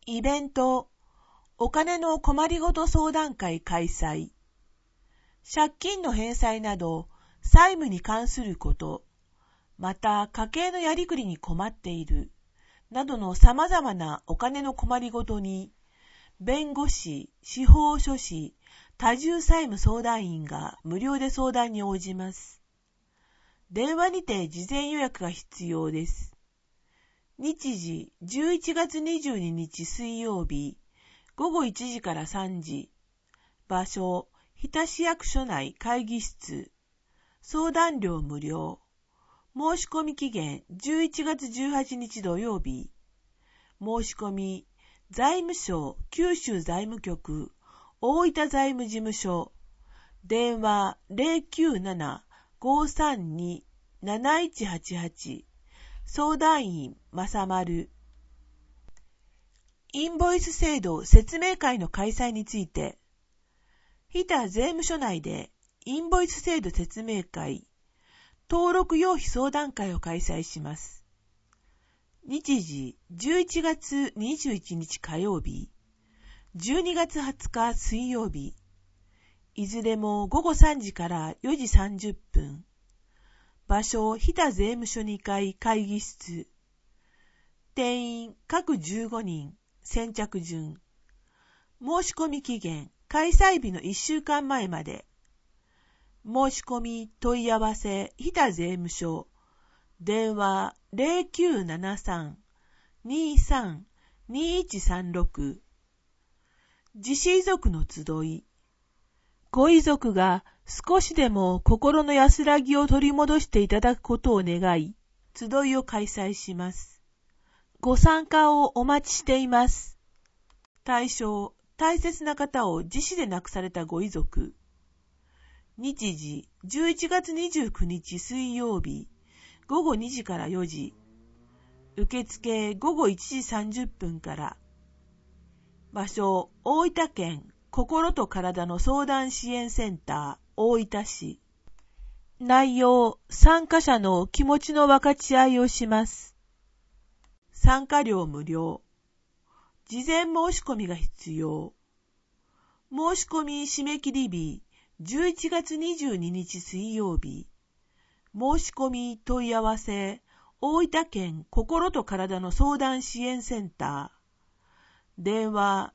イベント、お金の困りごと相談会開催。借金の返済など、債務に関すること、また家計のやりくりに困っている、などの様々なお金の困りごとに、弁護士、司法書士、多重債務相談員が無料で相談に応じます。電話にて事前予約が必要です。日時11月22日水曜日、午後1時から3時。場所、日田市役所内会議室。相談料無料。申し込み期限11月18日土曜日。申し込み、財務省九州財務局大分財務事務所。電話097-532-7188。相談員正丸。インボイス制度説明会の開催について、日田税務署内でインボイス制度説明会、登録用費相談会を開催します。日時11月21日火曜日、12月20日水曜日、いずれも午後3時から4時30分。場所、日田税務署2階会議室。定員各15人。先着順。申し込み期限、開催日の1週間前まで。申し込み問い合わせ、日田税務署。電話0973-23-2136。自死遺族の集い。ご遺族が少しでも心の安らぎを取り戻していただくことを願い、集いを開催します。ご参加をお待ちしています。対象、大切な方を自死で亡くされたご遺族。日時、11月29日水曜日、午後2時から4時。受付午後1時30分から。場所、大分県心と体の相談支援センター、大分市。内容、参加者の気持ちの分かち合いをします。参加料無料。事前申し込みが必要。申し込み締め切り日、11月22日水曜日。申し込み問い合わせ、大分県心と体の相談支援センター。電話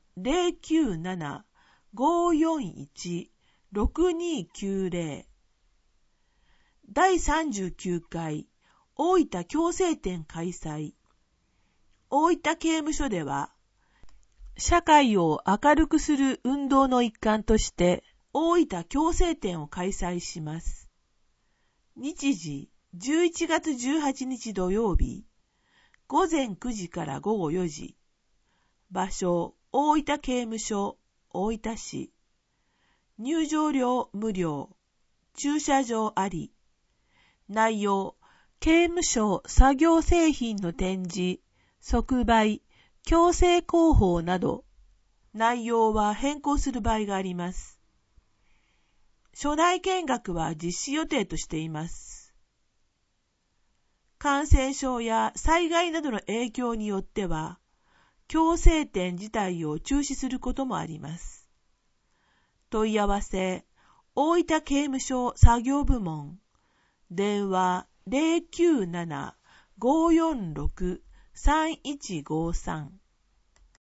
097-541-6290。第39回大分矯正展開催。大分刑務所では、社会を明るくする運動の一環として、大分矯正展を開催します。日時、11月18日土曜日、午前9時から午後4時。場所、大分刑務所、大分市。入場料無料。駐車場あり。内容、刑務所作業製品の展示、即売、強制広報など、内容は変更する場合があります。初代見学は実施予定としています。感染症や災害などの影響によっては、矯正展自体を中止することもあります。問い合わせ、大分刑務所作業部門、電話097-546-3153